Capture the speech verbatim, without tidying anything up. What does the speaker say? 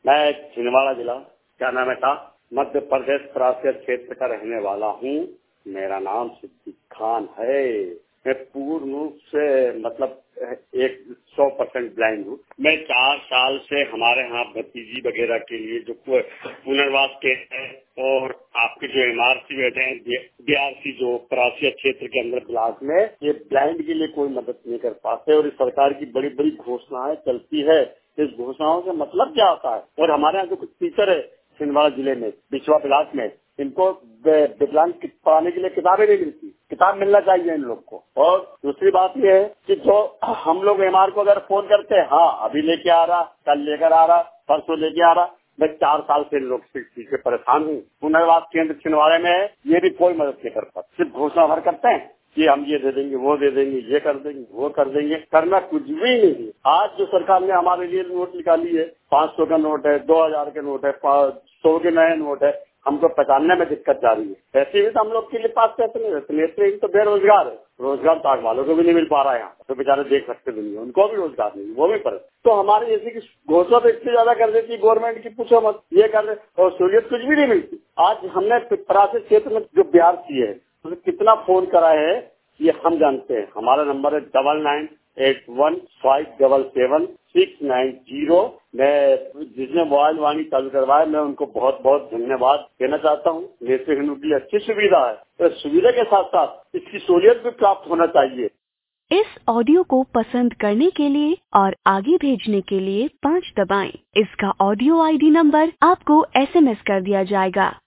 मैं छिंदवाड़ा जिला, क्या नाम है था, मध्य प्रदेश परासिया क्षेत्र का रहने वाला हूँ। मेरा नाम सिद्दीक खान है। मैं पूर्ण रूप से मतलब एक सौ परसेंट ब्लाइंड हूँ। मैं चार साल से हमारे यहाँ भतीजी वगैरह के लिए जो पुनर्वास के हैं और आपके जो एमआरसी बैठे हैं बीआरसी जो परासिया क्षेत्र के अंदर ब्लॉक में, ये ब्लाइंड के लिए कोई मदद नहीं कर पाते और इस सरकार की बड़ी बड़ी घोषणाएं चलती है। इस घोषणाओं से मतलब क्या होता है? और हमारे यहाँ जो कुछ टीचर है छिंदवाड़ा जिले में बिछवा ब्लॉक में, इनको विकलांग पढ़ाने के लिए किताबें नहीं मिलती। किताब मिलना चाहिए इन लोग को। और दूसरी बात यह है कि जो हम लोग एमआर को अगर फोन करते हैं, हाँ अभी लेके आ रहा, कल लेकर आ रहा, परसों लेके आ रहा, मैं चार साल से इन लोग से परेशान हूँ। पुनर्वास केंद्र छिंदवाड़े में है, ये भी कोई मदद नहीं करता, सिर्फ घोषणा भर करते हैं कि हम ये दे देंगे, वो दे देंगे, ये कर देंगे, वो कर देंगे, करना कुछ भी नहीं। आज जो सरकार ने हमारे लिए नोट निकाली है, पाँच सौ का नोट है, दो हजार के नोट है, सौ के नए नोट है, हमको पहचानने में दिक्कत जा रही है। ऐसे भी तो हम लोग के लिए पास पैसे नहीं रहते, नेत्र तो बेरोजगार है, रोजगार ताक वालों को भी नहीं मिल पा रहा है। यहाँ तो बेचारे देख सकते नहीं, उनको भी रोजगार नहीं, वो भी पर तो हमारे जैसे की घोषणा तो इतनी ज्यादा कर देती गवर्नमेंट की, पूछो मत, ये कर दे और सहूलियत कुछ भी नहीं मिलती। आज हमने परासिया क्षेत्र में जो बिहार की है तो कितना फोन करा है ये हम जानते हैं। हमारा नंबर है double nine eight one five double seven six nine zero. मैं जिसने मोबाइल वाणी चालू करवाया, मैं उनको बहुत बहुत धन्यवाद देना चाहता हूँ। नेत्र हिंदू की अच्छी सुविधा है, तो सुविधा के साथ साथ इसकी सहूलियत भी प्राप्त होना चाहिए। इस ऑडियो को पसंद करने के लिए और आगे भेजने के लिए पाँच दबाएं। इसका ऑडियो आईडी नंबर आपको एसएमएस कर दिया जाएगा।